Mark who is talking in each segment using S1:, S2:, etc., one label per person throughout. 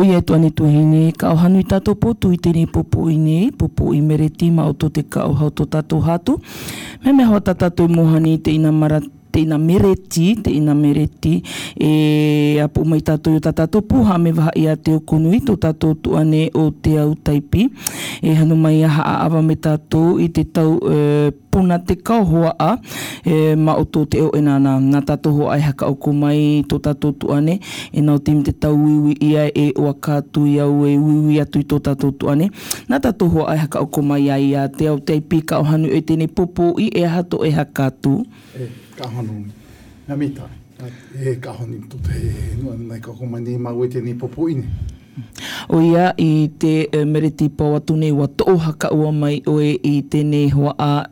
S1: Oia e tuani tuhine, ka o hanu I tātou potu I tēnei popo I nei, popo I mereti ma o tō te ka o hau tō tātou hatu. Me me hoa tātou mohani te ina marati, te ina mereti, e apu mai tātou o tātou puha me waha ia te o konui, tō tātou tuane o te au taipi. E hanu mai aha awa me tātou I te tau puna te kauhoa a, ma o tō te o enana. Nā tātou hoa ai haka o ko mai tō tātou tuane, e nau te te tau wiwi ia e o akātu i au e wiwi atu I tō tātou tuane. Nā tātou hoa ai haka o ko mai ai a te au taipi ka o hanu e tēnei popo I e hato e hakātu.
S2: Ka hanu, ngā mita, ka hanu tō te nua nei ka komani mau e tēnei popo ine.
S1: O ia I te mereti pau atu nei wa tō haka ua mai oe I tēnei hoa a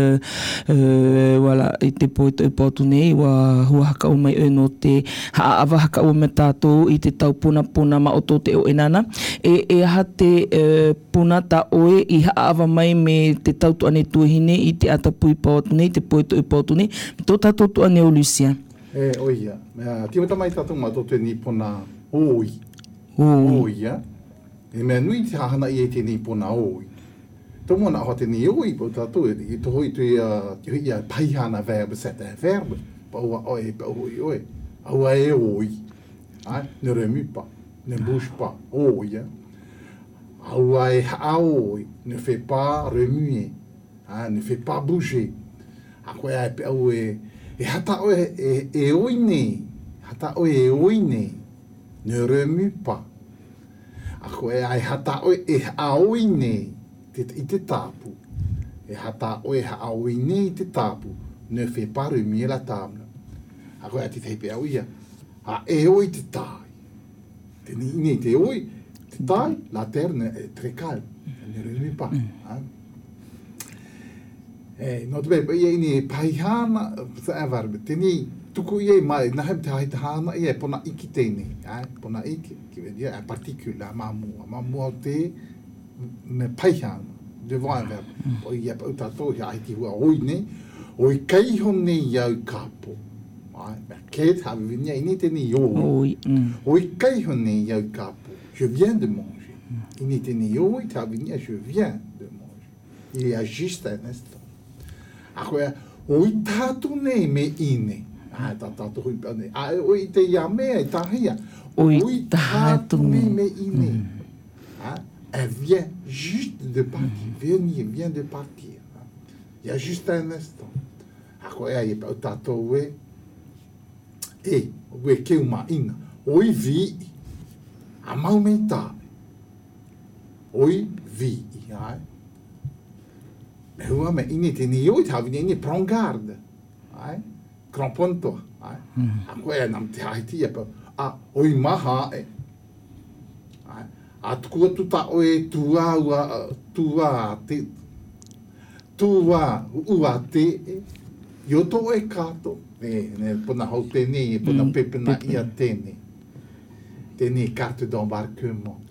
S1: wala I te poeto e pau atu nei wa hua haka ua mai oe no te haawa haka ua me tātou I te tau puna ma o tō te o enana e aha te puna ta oe I haawa mai me te tau tuane tuahine I te atapui pau atu nei te poeto e pau atu nei tō tātou tuane o Lucia
S2: oia, tia mai tātou ma tō tēnei puna oi oi, e mea nui te hahana I e tēnei puna oi. Tō mona hoa tēnei oi, pau tātou, I tō hoi tu ia paihana verbe, sete verbe, paua oi, paua oi. Aua e oi, ne remu pa, ne bouge pa, oi. Aua e haa oi, ne fait pas remuer, ne fait pas bouger. A koe ai pe au e hata oi e oi nei, hata oi e oi nei. Ne remue pas. A koe ai hata oi e haoi nei I te tāpu. E hata oi e haoi nei I te tāpu. Ne fait pas remuer la table. A koe ai te teipe au ia. A e oi te tai. Tēnei nei te oi. Te tai, la terre est très calme. Ne remue pas. No te bebe, ia ini e paihana, sa e varbe. Tēnei tuku ia mai na hem te hana ia pona iki tēnei pona iki ki vedia a particula mamua te me paihana devant un verbe o ia pa utato ia iti hua oi nei oi kaiho nei iau kapo ke te hawe vinia ini tēnei oi oi kaiho nei iau kapo je viens de manger ini tēnei oi te hawe vinia je viens de manger il y a juste un instant a koe oi tātu nei me ine tātou hui pane. Oi te ia mea I tahia. Oi tātou me ine. Elle vient juste de partir. Vient de partir. Il y a juste un instant. A koe ai e pau tātou e. Ue keu ma ina. Oi vi. A mau mei tā. Oi vi. Me hua me ine tēnei oi tāwini ine prends garde. Crampon to. A koe nam te haiti e pa. Oi maha e. A tuku atu ta oe tua te. Tua ua te e. Io to e kato. Ne pona hau tēnei, pona pepena ia tēnei. Tēnei carte d'embarquement.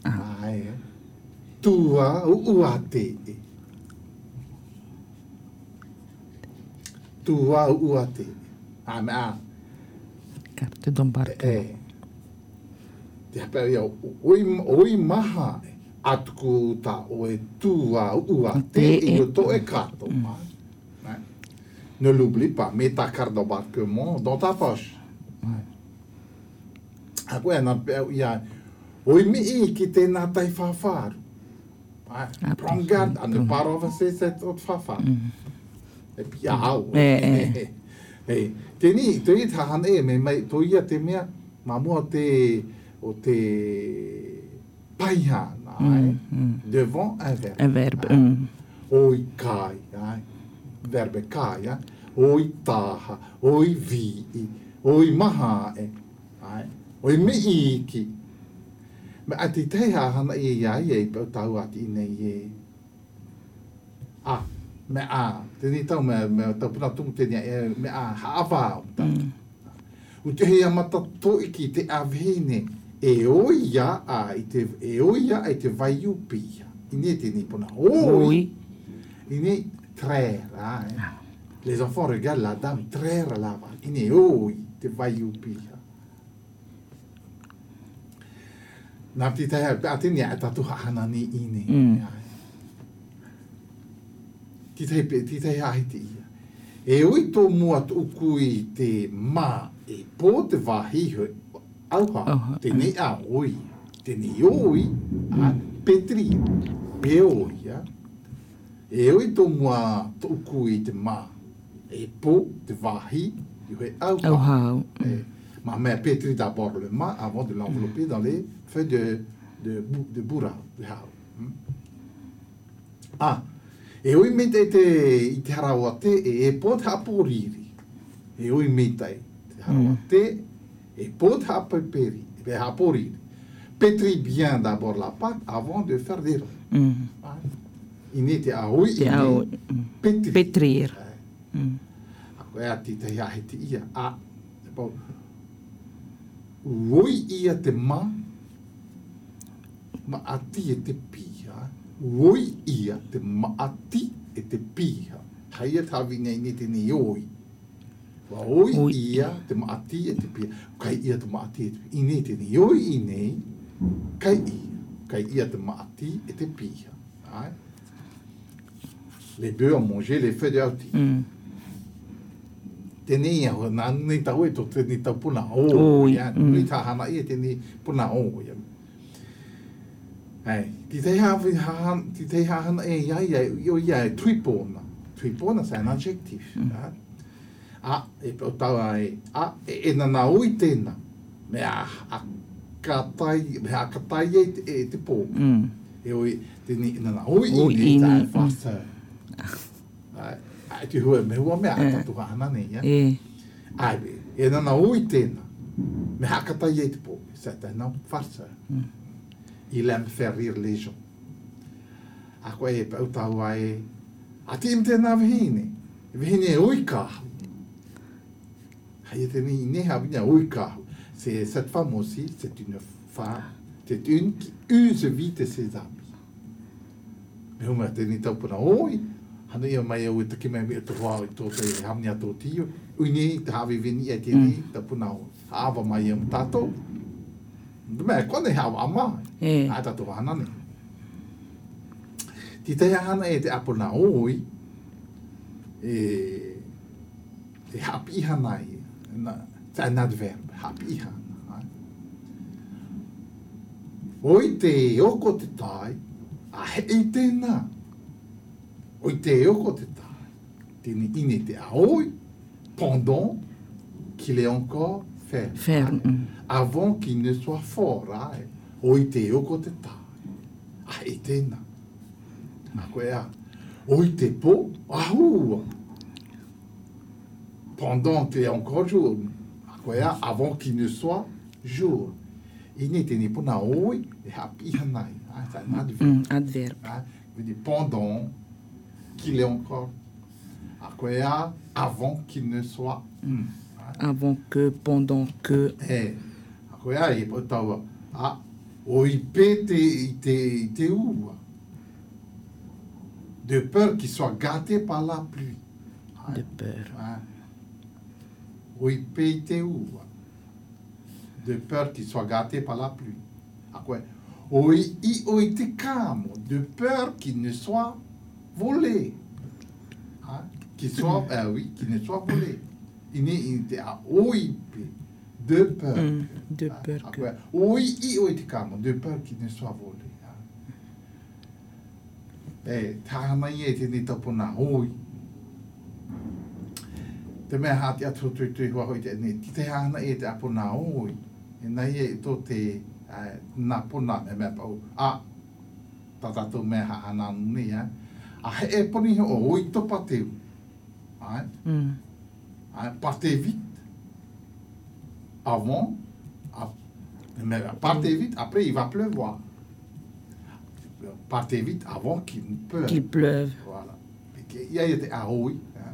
S2: Tua ua te e. Tua ua te e.
S1: Carte d'embarquement.
S2: Te hapea ia, oi maha atuku ta oe tua ua te I o to e kato. Ne l'oublie pas, mets ta carte d'embarquement dans ta poche. A koe ana pea ia, oi mii ki tēnā tai whawharu. Prends garde à ne pas renverser cette autre whawharu. E pia au. Tēnei, tēnei tahana e, me mai, tō ia te mea, mamua o te paihana, devant un verbe.
S1: Un verbe.
S2: Oi kai, verbe kai, oi taha, oi vi, oi maha e, oi mii ki. Me ati te hana e iai e, pau tau ati nei e. Me tēnei tau me tau puna tumu tēnei me haawao. U te hea mata toiki te awhine e oia i te vaiupia. Ine tēnei puna oi. Ine trera. Les enfants regardent la dame trera là-bas. Ine oi te vaiupia. Nā ti tai hau, ate ni a tatu hahana ni ine. Ti tai hahiti ia. E oi tō mua tu ukui te mā, e pō te wahi hoi, auha, te nei a oi, te nei oi, a Petri, e oi, ia. E oi tō mua tu ukui te mā, e pō te wahi, i hoi auha. Ma mère pétrit d'abord le mât avant de l'envelopper dans les feuilles de bourra, de hau. Ah, e oi me te te harawa te e pot haporiri. E oi me te harawa te e pot hapoperi, e haporiri. Pétris bien d'abord la pâte avant de faire des ronds. Il était à oi, pétrir. Akoe ati te hahiti ia. Ah, c'est bon. Oi ia te ma ati e te piha. Oi ia te ma ati e te piha. Haia tawi nei ni te ni oi. Wa oi ia te ma ati e te piha. Kai ia te ma ati e te piha. I nei te ni oi i nei. Kai ia te ma ati e te piha. Les bœufs ont mangé les feuilles de hauti. Tēnei au, nā nei tau e tō tēnei tau puna o, ia, nui tā hana ia tēnei puna o, ia. Hei, ti tei hana e ia e tuipona, c'est un adjectif. E pau tau ai, e nana oi tēna, me a katai e te pō. E oi, tēnei nana oi i tā e whasau. Ai te hua me hua mea tatu hana nei, ia. Ai be, e nana ui tēnā, me hakatai e te pō, sa te nau farsa. Il aime faire rire les gens. A koe e pau tau ai, a te im tēnā vihine e ui kāhu. Hai e tēnei i neha vina ui kāhu. C'est cette femme aussi, c'est une femme, c'est une qui use vite ses amis. Me huma tēnei tau puna oi, hana ia mai au e take mai me te hoa i tō te hamni a tō tio. Ui nei te hawe vini e tēnei, ta puna o haawa mai am tātou. Mea, kone hawa amai. A tātou hana ne. Ti te hana e te apuna oi, e hapi hana i. C'est un adverbe, hapi hana. Oi te oko te tai, a hei tēnā. Oi te oko te tai, tēne ine te aoi, pendant qu'il est encore ferme. Avant qu'il ne soit fort, oi te oko te tai, a hei tēnā. A koe a, oi te pō, ahua. Pendant qu'il est encore jour, a koe a, avant qu'il ne soit jour. Ine tēne puna oi, e hapi hanai. C'est un adverbe. Pendant qu'il est encore avant qu'il ne soit
S1: avant que, pendant que
S2: de peur qu'il soit gâté par la pluie.
S1: De peur.
S2: De peur qu'il soit gâté par la pluie. Oi te kamo, de peur qu'il ne soit volé. Qu'il ne soit volé. Il était à oipe, de peur.
S1: De peur que.
S2: Oi te kamo, de peur qu'il ne soit volé. Tahana i e te ni tapuna oi. Te mea hati atu tui hua hoi te ne, ti te hana e te apuna oi. E nei e tō te nā puna me mea pau. Tatatou mea hana nuni, a he e poni o oi to pateu. Partez vite. Avant, partez vite, après il va pleuvoir. Partez vite avant qu'il pleuve.
S1: Qu'il pleuve.
S2: Voilà. Il y a été à oi.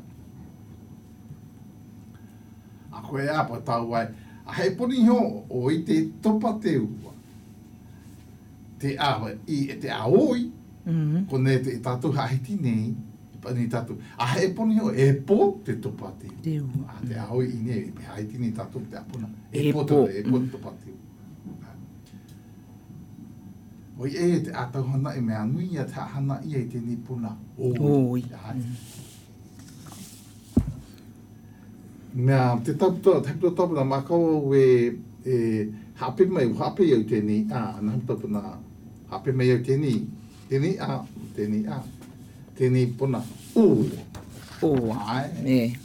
S2: A koe a pa tau ai. A he poni ho o i te topa te ua. Te awa i te aoi. Kone te tatu hahiti nei. Ni tatu. A he poni ho e po te topa te ua.
S1: Te ua.
S2: A te aoi i nei. Hahiti ni tatu te apuna.
S1: E po.
S2: E po te topa te ua. Oi e te atau hana e mea nui ia te hana ia i te nipuna.
S1: Oi.
S2: Mea te taputo na makau e hape mai hape iau te ni na tapu na hape mai iau te ni te ni puna.
S1: Ai. E.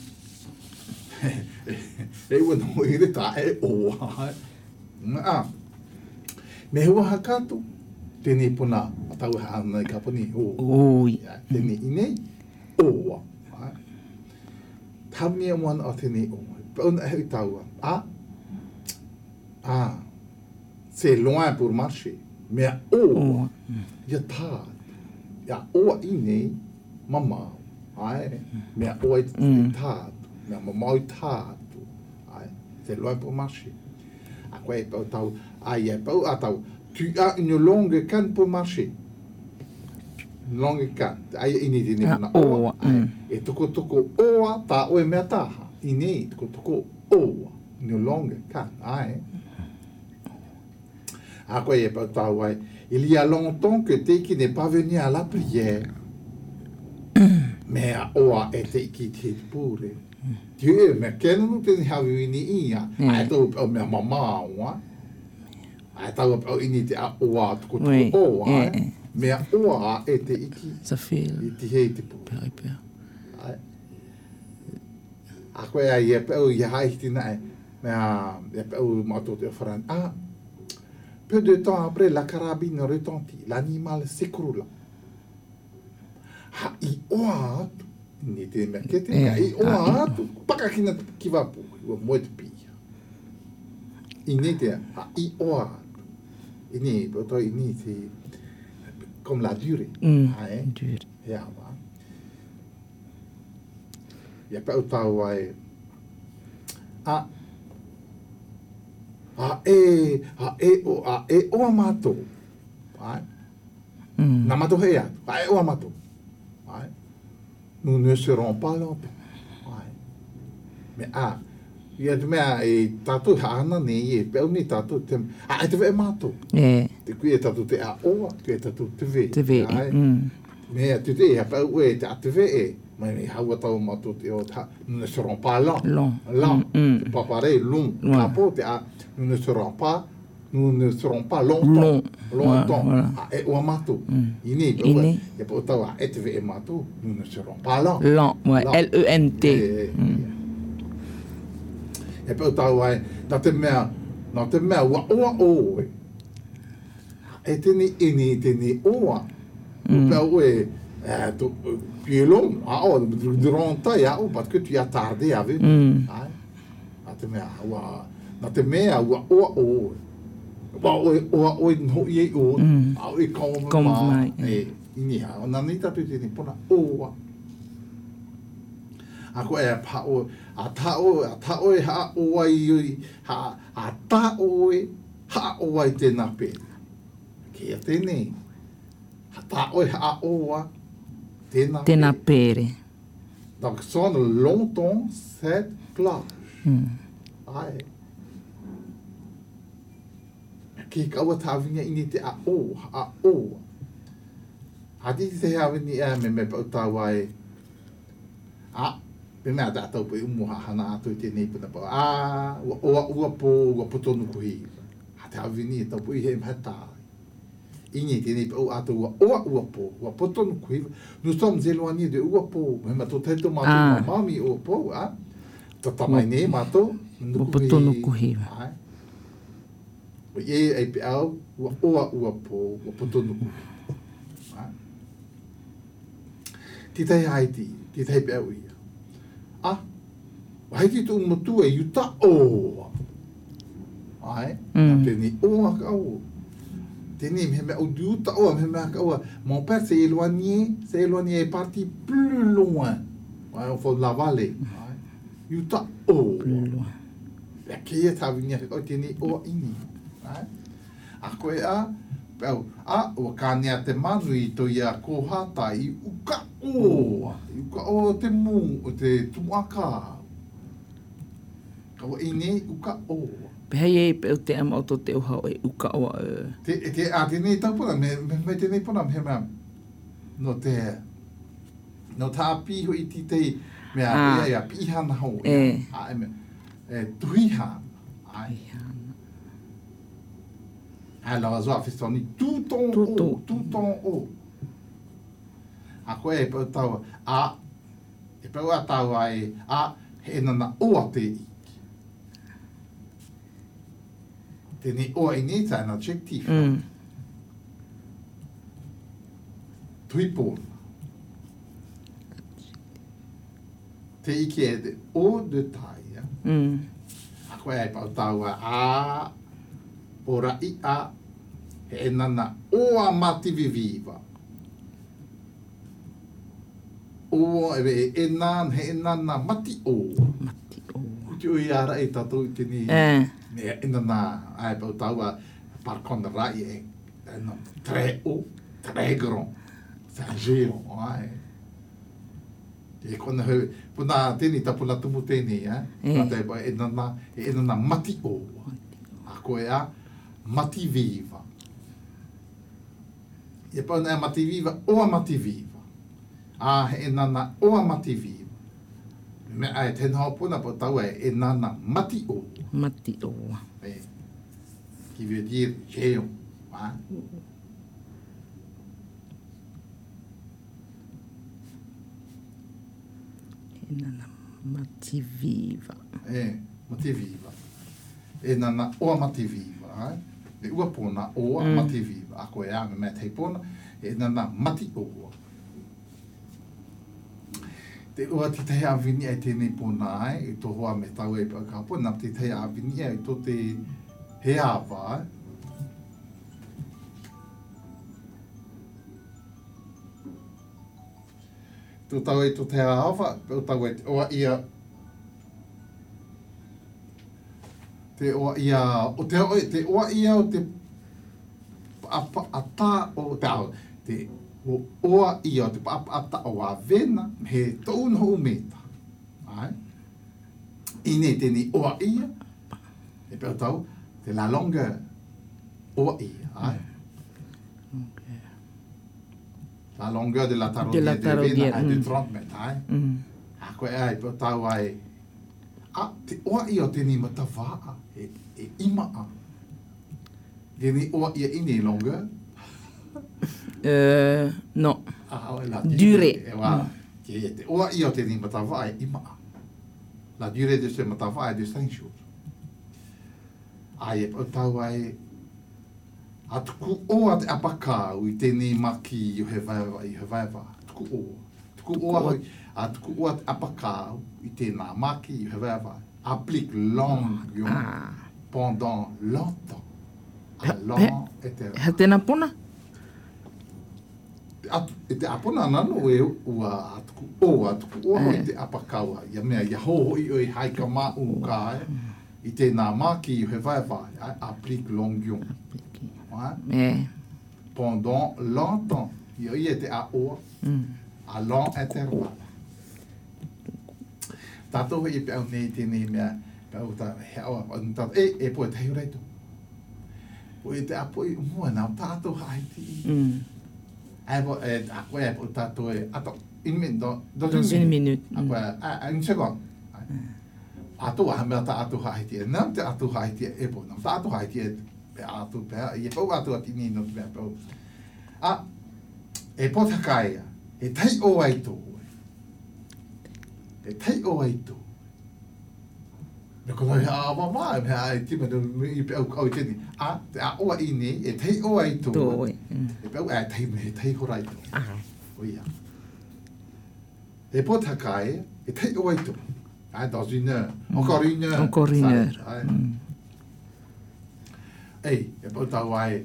S2: E wana hoi re ta e ai. Me hua hakatu te ni puna atau hana i kapani.
S1: Oi.
S2: Te ni inei ai. Tamia wana o te ni Pauna e taua. C'est loin pour marcher. Mais ia tā. Ia oa inei mama. Ai. Mea oa i tātu. Mea mama i tātu. Ai. C'est loin pour marcher. A koe e pau tau. Ai e pau a tau. Tu as une longue canne pour marcher. Longue canne. Ai ini te nipuna oa. E toko oa tā oe mea taha. Inei toko oa. Une longue canne. Ai. A koe e pau tau ai. Il y a longtemps que Teiki n'est pas venu à la prière. Mais oa e Teiki te pure. Dieu, me kena no te hawi ni ia. Ai tau pau mea mama oa. Ai tau pau ini te a oa toko oa. Mea oa e Teiki.
S1: Sa feel.
S2: I te hei te pure. Ai. A koe ai e pau i hai tina e. Mea e pau mato te wharan. Peu de temps après, la carabine retentit. L'animal s'écroula. Ha I oa atu. Ni te mea kete. I oa atu. Pakakina ki wapu. Ua moe te pia. I ni te ha I oa atu. I ni, poto I ni te comme la durée.
S1: Durée.
S2: Ia wa. Ia pau tau ai. O amato. Ai. Na mato he atu. Ai o amato. Ai. Nous ne serons pas longtemps. Ai. Me ia te mea e tatu hana ne e peo ni tatu te e te ve mato. Te kui e tatu te a oa, kui e tatu te ve.
S1: Te ve.
S2: Mea te te e peo e te a te ve e. Mai me haua tau mato te o ta. Nous ne serons pas long. Long. Papare long. Kapo te a. Nous ne serons pas longtemps. E o amato. Ini. E po tau a e te ve e mato. Nous ne serons pas long.
S1: Long, ouais. L-E-N-T.
S2: E po tau ai. Na te mea wa oa oe. E teni ini teni oa. Pau e. Tu es long, durant ta parce que tu as tardé à venir. Na te mea ua oa oe. Oa oe no i o. Au e kauma mai. Ini ha, na ni tatu te ni pona oa. Ako e pa o, a ta oe ha oa i ha, a ta oe ha oa i te nape. Kia tene. Ha ta oe ha oa.
S1: Tēnā pere.
S2: Donc, sonne longtemps cette plage. Ai. Ki kaua tāwinga ini te a oa. Hadi te hawini me pau tāwai. Me mea tātou pui umuha hana atu i tēnei puna pau. Ua po tonu kuhi. Ha te hawini e tau pui he mheta. Ini tēnei pau atu ua po tonu kuhi. Nous sommes éloignés de ua po. Me mato teto mato mamami ua po. Tatamai ne mato.
S1: Ua po tonu kuhi.
S2: Ie e pe au ua po tonu kuhi. Titai haiti, titai pe au ia. Haiti tu motu e yuta oa. Ai, tēnei oa ka oa. Tēnei me au yuta oa, me ka oa. Mon père s'est éloigné et parti plus loin. Au fond de la vallée. Yuta oa.
S1: Plus loin.
S2: La kia tawinia o tēnei oa ini. A koe pau, ua kānea te manu i to ia kohata i uka oa. I uka oa te mū, o te tumuaka. Kawa ine uka o.
S1: Pehei e pe o te ama o to te uha o e uka o a
S2: Tēnei taupuna, me tēnei puna me mea, no te, no tā piho I titei, mea ia pihana hau. Tuihana. Ai lawa zoa fistoni, tūton o. A koe e pau taua, e pau a taua e, he nana oa te iki. Tēnei oa I nei tā, an adjective. Tuipona. Te iki e te o de taia. A koe e pau taua, ora I he nana oa mati viviva. Oa e nana, he nana mati oa.
S1: mati o.
S2: Uti ui ara e tatou I tēnei. Mea ina nā, ai pau taua, par kona rai e, no, tregron, tangeo, ai. E kona heu, puna tēnei tapuna tumu tēnei, Pata e nana mati o. A koe a, mati viva. E pau nā mati viva, oa mati viva. He nana oa mati viva. Me ai tēnā puna pau taua e nana mati o.
S1: Mati o.
S2: Qui veut dire géant.
S1: E nana mati viva.
S2: Mati viva. E nana oa mati viva. E ua pona oa mati viva. A koe a me mea tei pona, e nana mati oa. Te ua ti tehe awini ai tēnei pona ai, I tō hoa me tau e pau ka pona, te tehe awini ai tō te he awa, Tō tau e tō te awa, tō tau e te oa ia, te oa ia, o te oa ia o te ata o te ao, te oa ia o te ata o a vena, he tau no o meta. Ine tēnei oa ia, e pēr tau, te la longa oa ia. La longueur de la tarodière de vena est de 30 mètres. A koe ai, pēr tau ai, te oa ia o tēnei matawaa, e imaa. Tēnei oa ia ine longueur.
S1: Non.
S2: La
S1: durée.
S2: Te oa ia o tēnei matawaa e imaa. La durée de ce matawaa est de 5 jours. Ai e pau tau ai, tuku oa te apakau I tēnei maki I Hawaiwa. Tuku oa. Tuku oa hoi, tuku oa te apakau I tēnā maki I Hawaiwa. Applique longue pendant longtemps. Long éternel.
S1: Ha tēnā pona?
S2: E te apona nano e ua tuku oa hoi te apakau. Ia mea, ia hohoi oi haika mā uka I tēnā maki I Hawaiwa. Applique longue. Pendant longtemps. Ia te a oa. A long intervalle. Tātou hoi e peau nei tēnei mea, peau ta heaua, e poe te hiu reitu. Poe te apo I mua nao tātou haiti. A koe e poe tātou e, ato, dans une minute. A koe, une seconde. Ato a mea ta atu haiti e, nam te atu haiti e poe, nam ta atu haiti e, pe atu pea, I e pau atu ati ni no te mea pau. E poe takaia, e tei o ai tō. E tei o ai tō. Me kono he awa me ai tima I pe au tēni. Te a oa I nei, e tei o ai tō. E pe au tei horai tō. Oia. E po takai, e tei o ai tō. Dans une heure. Encore une heure.
S1: Encore une heure.
S2: Ei, e po tau ai,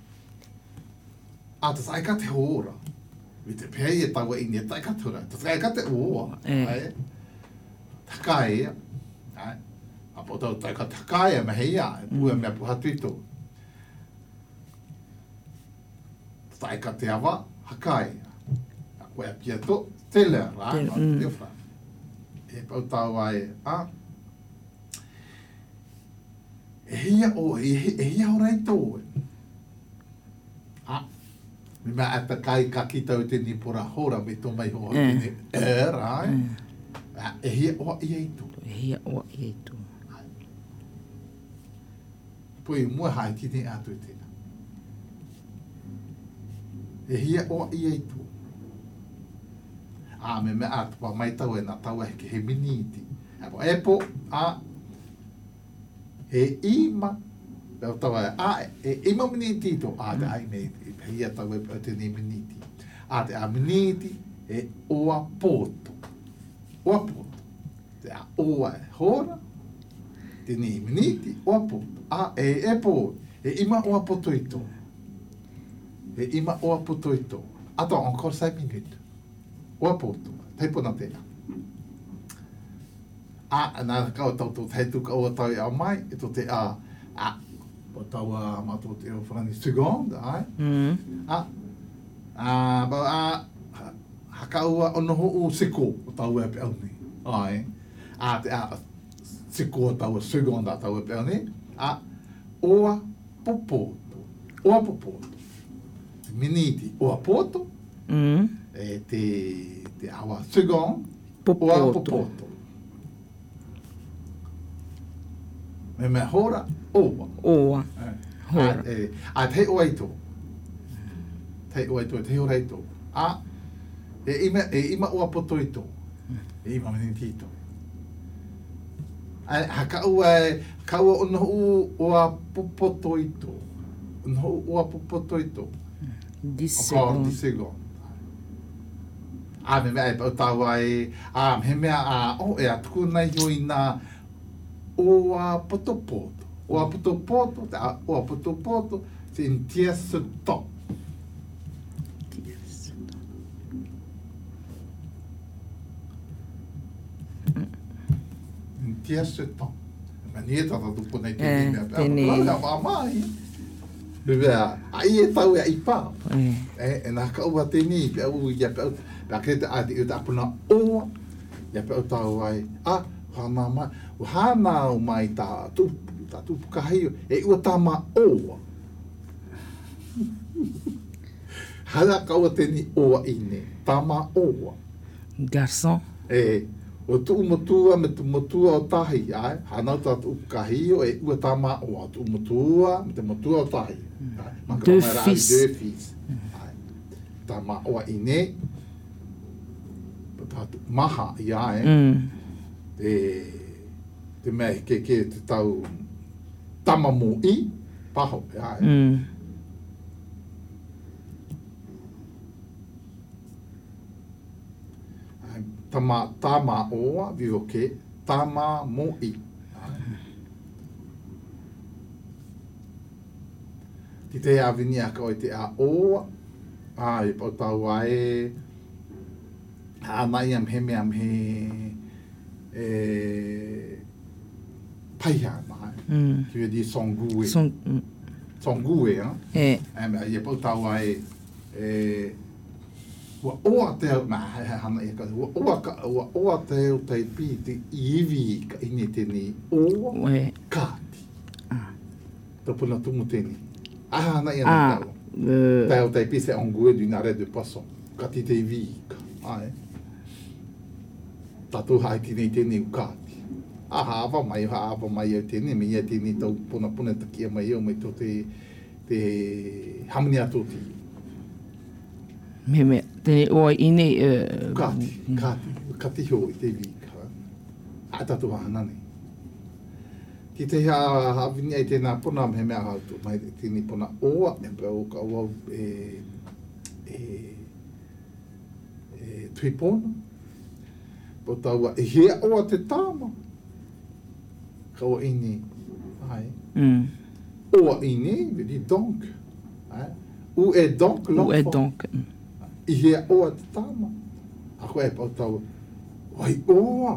S2: tas ai ka te hora. Me te pēi e taua I nei, tai ka tura. Tas ai ka te oa. Takai, a po tau tai ka takai me heia, e pua mea puhatu I tō. Tai ka te awa, hakai. A koe pia tō, te lea, E pau tau ai, hia o rei tō. Me mea ata kai ka kita o te nipura hora me tō mai hoa tene. Rai. Hia o i ei tō.
S1: Hia o i ei tō.
S2: Poi mua hai ki te atu e tēnā. Hia o i ei tō. Me mea atu pa mai tau e nā tau e ke he miniti. Epo, he ima, pēo tawa e ima miniti tō, te ai me, hia tau e tēne miniti. Te a miniti e oa poto. Oa poto. Te a oa e hora, tēne miniti, oa poto. Epo, e ima oa poto i tō. E ima oa poto i tō. Ato, encore 5 minutes. Oa poto, teipona tēnā. Nā kau tau tō teitu ka oa tau i au mai, e tō te po tau mato te o whanani seconde, ai? Haka ua ono ho o seko o tau e pe au ni, ai? Te seko o tau e seconde a tau e pe au ni, oa popoto, oa popoto. Miniti, oa poto, te awa seconde, oa popoto. Me hora, oa.
S1: Oa.
S2: Hora. Te oa i tō. Te oa i tō, te hora i tō. E ima oa poto i tō. E ima miniti i tō. Ka ua ono oa poto i tō. Ono oa poto i tō.
S1: 10 secondes.
S2: 10 secondes. Me mea e pau tau ai, he mea e atuku nei hoi nā oa potopoto. Oa potopoto, oa potopoto, te intia se tō. Intia se tō. Mani e tata tupu nei te mea. Pēnei. Mai. Bebea, ai e tau e i pā. E nā ka ua tēnei, pe au ia pe au. Pea kreta ati i ta apuna oa, ia pe au tau ai. Hana mai, hana o mai ta tupu kahio, e ua tā ma oa. Hana ka ua tēnei oa ine, tā ma oa.
S1: Garçon.
S2: O tu umotua me tu motua o tahi, hana o tā tupu kahio, e ua tā ma oa. Tu umotua me te motua o tahi.
S1: Deux fils.
S2: Deux fils. Tā ma oa ine, maha ia te mea ke te tau tamamo i paho tama oa vivo ke tamamo i ti te avini a koi te a oa e pau tau ae mai am he paiha mai. Tu veux dire songue. Songue, hein? Ia pau tau ai oa te hana ia ka oa te o te pi te iwi ka ine tēnei oa kāti. Tōpuna tumu tēnei. Hana ia na tau. Te o te pi se ongue d'une arrêt de poisson. Kati te iwi ka. Tato hai tēnei tēnei ukāti. Hawa mai au tēnei, me ia tēnei tau puna takia mai au, mai tō te hamuni ato ti.
S1: Me, tēnei oa ine...
S2: Kati hoi te vika. Tato hana nei. Ki te hawini ai tēnā puna, me mea hautu, mai tēnei puna oa, e pēo ka oa tui pōna. Po taua, e hea oa te tāma. Ka oa ine, oa ine, vedi donc. Où est donc l'enfant?
S1: Où est donc?
S2: I hea oa te tāma. A koe e po taua, wai oa.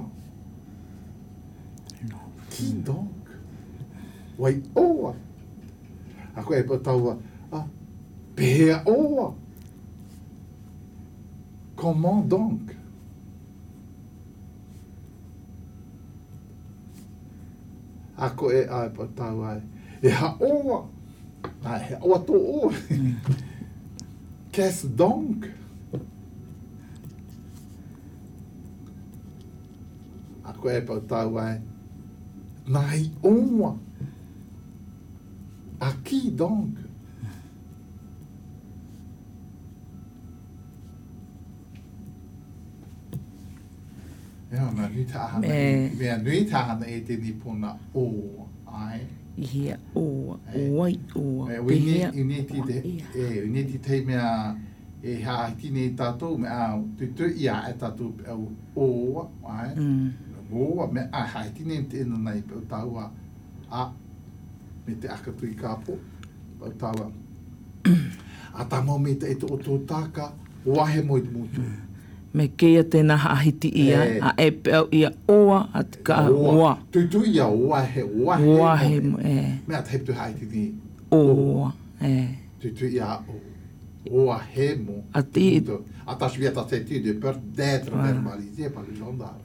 S2: Qui donc? Wai oa. A koe e po taua, pēhea oa. Comment donc? Ako e ai pa tau ai. E ha oa. Ai, he oa tō oa. Qu'est-ce donc? Ako e pa tau ai. Nai oa. A qui donc? Mea nui tahana e te nipuna o ai.
S1: Ia o oi o.
S2: Uneti te mea e haiti nei tātou mea tutu ia e tātou o ai. O mea a haiti nei te ina nei pau taua a me te akatui kāpo pau taua. A tamo me te eto o tō tāka wahe moi te mutu.
S1: Me keia tēnā hahiti ia, a e pēu ia oa, a te ka oa.
S2: Tutu ia oa he
S1: Wahe mo,
S2: Mea te heptu haiti ni.
S1: Oa,
S2: Tutu ia oa he mo.
S1: A ti...
S2: Attache bien ta tête de peur d'être verbalisé par le gendarme.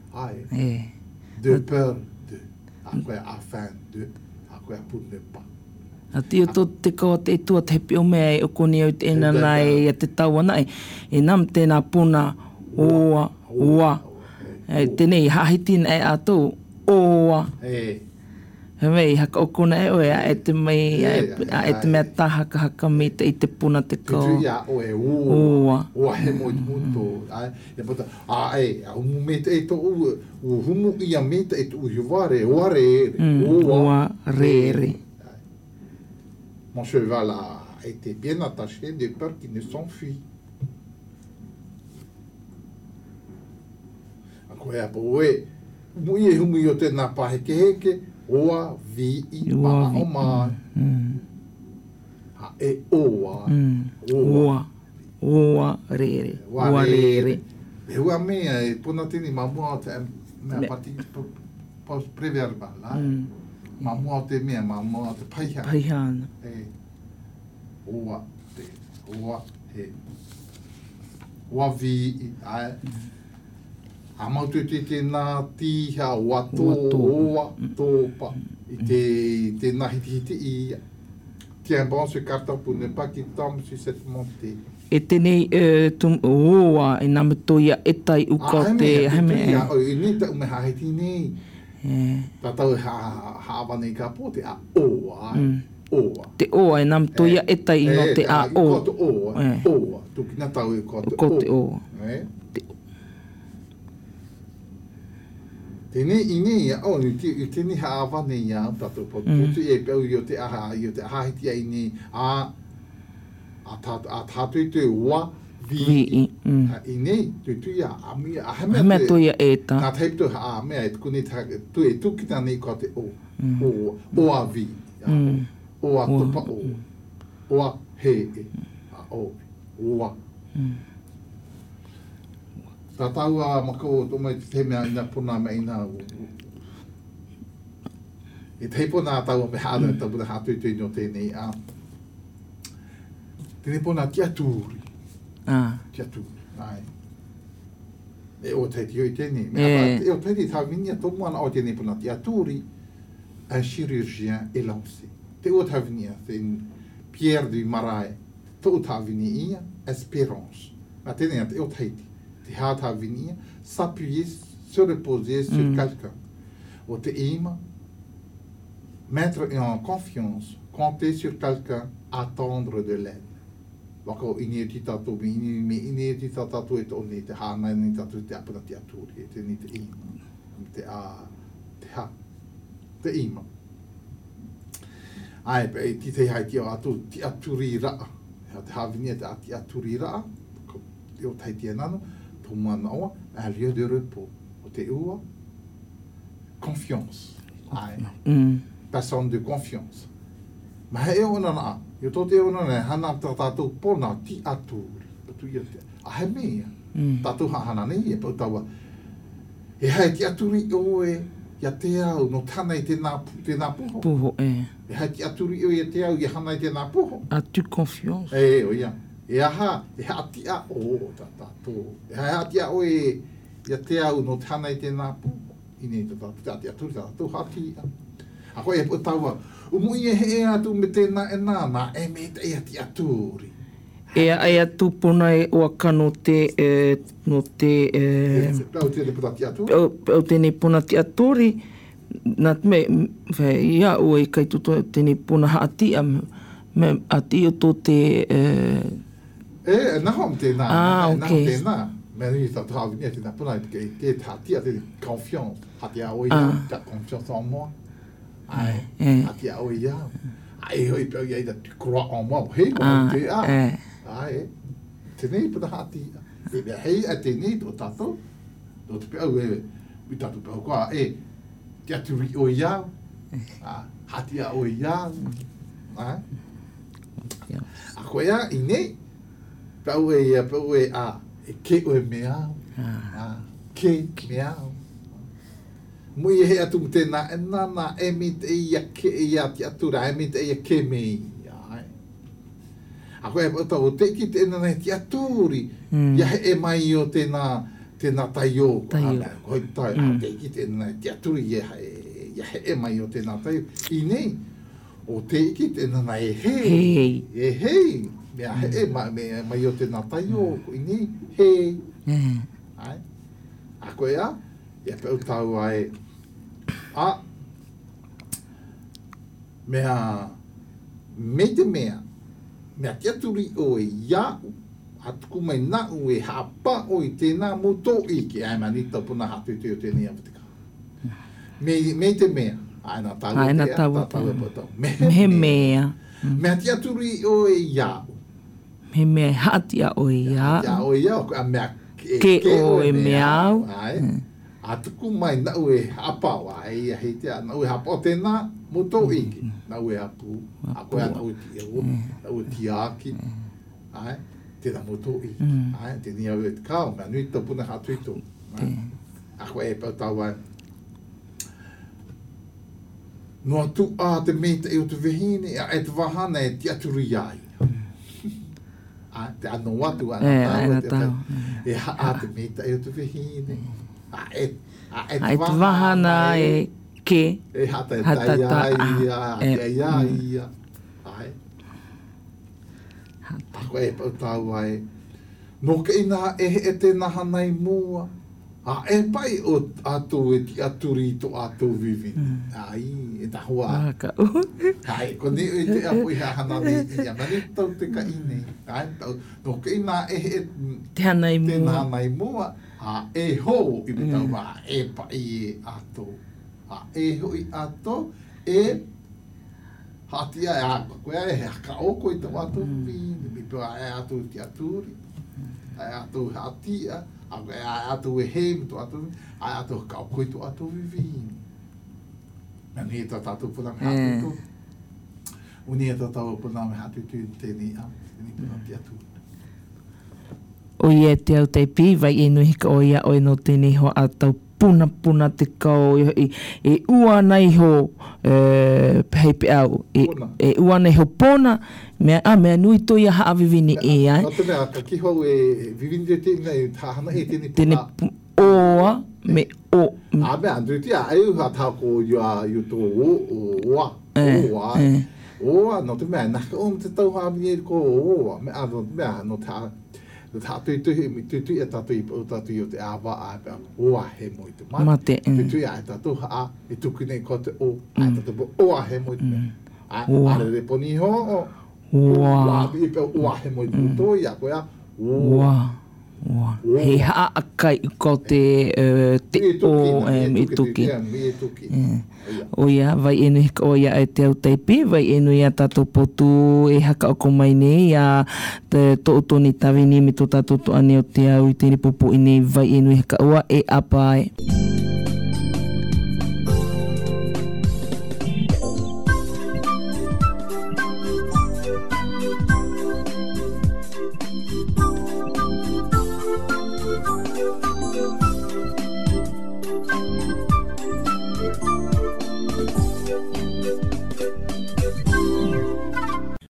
S2: De peur de. Afin de. Pour ne pas.
S1: A ti o tō te kawa te tua te hepi o mea e o koni au te ena nai e te tau ana e nam tēnā puna oa, oa. Tēnei hahiti na e a tō oa. He mei haka o kona e oe a e te mei a e te mea tahaka me te i te puna te kawa.
S2: Tutu ia oe oa. Oa he mo i muto. E pota, a umu me te e tō humu ia me te e tō uhiware, oa re ere.
S1: Oa re ere.
S2: Mon cheval a été bien attaché de peur qu'il ne s'enfuit. Ako e apo oe, mui e humu i o tēnā paheke heke, oa vi i maa o mai. Ha e oa.
S1: Oa. Oa rere. Oa rere.
S2: E hua mea e puna tini mamua o te mea pati preverbal. Mamua o te mea, mamua o te paihana.
S1: Paihana.
S2: Oa te, oa he. Oa vi i ai. A mautu te nā tiha oa tō, oa tōpa. I te nahiti i. Tiens bon ce carton pour ne pas qu'il tombe sur cette montée.
S1: E tenei oa e nama toia e tai uka te heme.
S2: E ni te ume hahiti nei. Tātau haawane ka po te a oa. Oa.
S1: Te oa e nam toia e tai no te a o.
S2: Ko te oa. Oa. Tukina tau e ko te oa.
S1: Ko te oa.
S2: Tēnei ine ia, i tēnei haawane ia, tātou po tutu e pēu i o te ahahiti ai nei, a tātou te oa vi. Inei, tutu ia, a hemea
S1: toia e ta.
S2: Nā teipto a mea e tukune tu e tukina nei ko te o. Oa vi. Oa topa o. Oa he e. A o. Oa. Tā taua mako tō mai te mea ina puna mea ina. E teipo nā taua me hāna e tapuna hātui tui no tēnei a. Tēnei puna tiatūri. Tiatūri. Ai. E o teiti oi tēnei. E o teiti tā vinia tō moana o tēnei puna tiatūri. Un chirurgien est lancé. Te o tā vinia, te Pierre du Marais. Tō tā vinia ia, espérance. Ma tēnei te o teiti. Te hata vinia, s'appuyer, se reposer sur quelqu'un. O te ima, mettre en confiance, compter sur quelqu'un, attendre de l'aide. Waka o ini e ti tātou, ini e ti tātou e te one, te hānai ni tātou te apuna te aturi, te ni te ima, te ha, te ima. Ai, pe ti te hai ti o atu, ti aturi raa, te havinia te aturi raa, te o taiti anano, Moana oa, un lieu de repos. O te ua, confiance. Personne de confiance. Ma he e ona na, i tō te ona na, hana tātou pona ti aturi. A he mea, tātou hana nei e pau taua. E hai ti aturi oe, ia te au, no tāna i tēnā poho.
S1: Poho, e.
S2: E hai ti aturi oe, ia te au, ia hana i tēnā poho.
S1: Atu confiance.
S2: O ia. E aha, e hati a o tātou. E hati a o ia te au no tāna i tēnā pō. I nei tātou, tātou hati a. A koe e po taua, umui e he atu me tēnā e nāna, e me te ea ti aturi.
S1: E ai atu pona e oaka no te... no te...
S2: Pau tēne pona ti aturi?
S1: Pau tēne pona ti aturi. Nā me, ia o e kai tuto tēne pona haatia, me ati o tō te...
S2: naho am tēnā.
S1: Ah, ok.
S2: Naho tēnā. Me ni ta travi ni tēnā pona e te hatia te confiance. Hatia o ia, ta confiance en moi. Ai, hatia o ia. Ai, hoi pau ia ida tu crois en moi. Hei, mo te a. Ai, tēnei pona hatia. E mea hei a tēnei tō tato. Tō te pau e, i tatu pau koa, te aturi o ia. Hatia o ia. Ai. A koe a, i nei, pau e a, e ke o e meao. Ke meao. Mui e he atu tēnā, e nana, e mi te ia ke ia ti atura, e mi te ia ke mei. A koe e pau o te ki te nana ti aturi, ia he e mai o tēnā taio. Koe tai, a te ki te nana ti aturi, ia he e mai o tēnā taio. I nei, o te ki te nana e hei. E hei. Mea he e mai o tēnā taio. I nei, hei. A koe a, ia pau tau ai. Mea, me te mea te aturi o e iau, atuku mai nau e hapa o i tēnā moto i ke ai mani tau puna hatu te o tēnei awatika. Me te mea, aina tau e pōtau. Me
S1: mea.
S2: Mea te aturi o e iau.
S1: Me mea hatia o e iau.
S2: Hatia o e iau, a mea
S1: ke o e meau.
S2: Atuku mai nau e hapa o ai, hei tea, nau e hapa o tēnā moto i ke. Nau e apu, a koe a nau e ti eo, nau e ti aki, tēnā moto i. Tēnei au e te kao, mea nui tau puna hatu i tō. A koe e pau tau ai. Noa tu a te meita e o te vehine, e te wahana e ti aturi ai. Te ano watu ana tau. E haa te meita e o te vehine. E te
S1: wahana e ke.
S2: E hata e tai ai, e ai. A koe e pau tau ai. No ke ina e te naha nei mua. E pai o atou e ti aturi to atou vivi. Ai, e tahua. Ai, ko ne e te apu i hana nei ia. Mani tau te ka ine. Ai, tau. No ke ina
S1: te hanai mua.
S2: Te naha nei mua. E ho i me tau wa e pai e atou. E ho i atou. E hatia e haka koe e haka oko i tau atou vivi. Mi pua e atou ti aturi. E atou hatia. E atou e hei mi tō atou, e atou kau koe tō atou vivi. Mani e tātou puna me hatu tō. Uni e tātou puna me hatu tū tēnei am, tēnei puna ti atu.
S1: O ia te au te pi, vai e nui hika o ia oi no tēnei hoa atau puna te kau e ua nei ho hei pe au. E ua nei ho pona, mea nui tō ia haa vivini e ai.
S2: Nā te mea, ka kihau e vivini te tēnei, tāhana e tēnei puna.
S1: Tēnei oa, me o.
S2: Mea, andru te a, e uha tāko i tō oa. Oa, no te mea, naka o te tauha mi e ko oa. Mea, no te mea, no tā. Tātui tui e tātui i pau tātui o te awa a pēr. Oa he mo i te mate. Tui a e tātou a, e tuku nei ko te o. A e tātou oa he mo i te mea. A re poni ho o. Oa. I pēr oa he mo i te tō i a koe a.
S1: Oa. He haa akai i ko te o i tuki. O ia, vai enu hika o ia e te au teipi, vai enu ia tātou potu e haka oko mai nei, ia te to'utoni tawini me tō tātou to'ane o te au i tēne popo i nei, vai enu hika oa e apa ai.